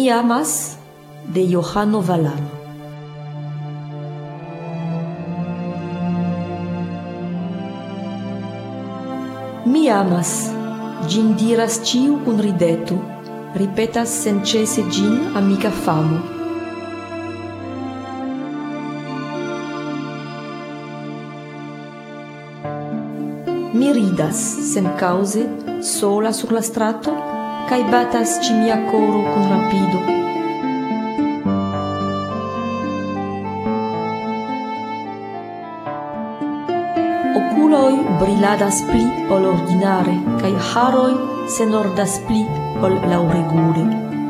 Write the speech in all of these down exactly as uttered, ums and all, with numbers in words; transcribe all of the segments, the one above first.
Mi amas de Johano Valan. Mi amas, gin diras ciu cun rideto, ripetas sencese gin amica famo. Mi ridas sen cause, sola sur la strato, cae batas ci mia coro cun rapido. Oculoi briladas pli ol ordinare, cae haroi senordas pli ol lauregule.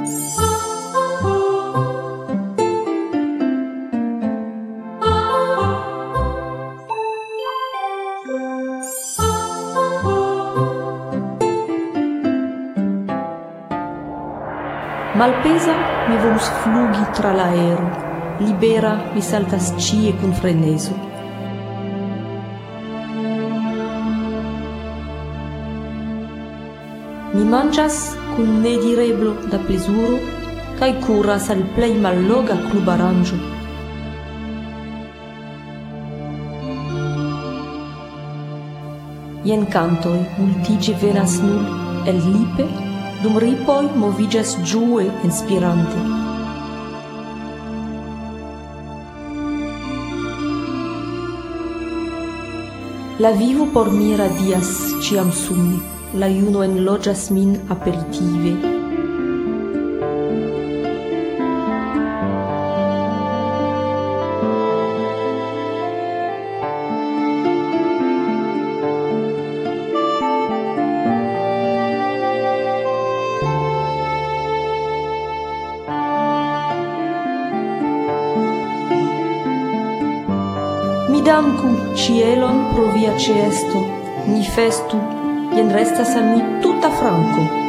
Malpesa mi volus flugi tra l'aero, libera mi saltas cie cun freneso. Mi mangias cun nedireblo da plesuro, cae curas al plei malloga club aranjo. Ien cantoi multige venas nul el lipe, dum ripoi movigas giue inspirante. La vivo por mi radias ciam sumi, la juno enloĝas min aperitive. Mi danku cielon pro via ĉeesto, ni festu, jen restas al mi tuta franko.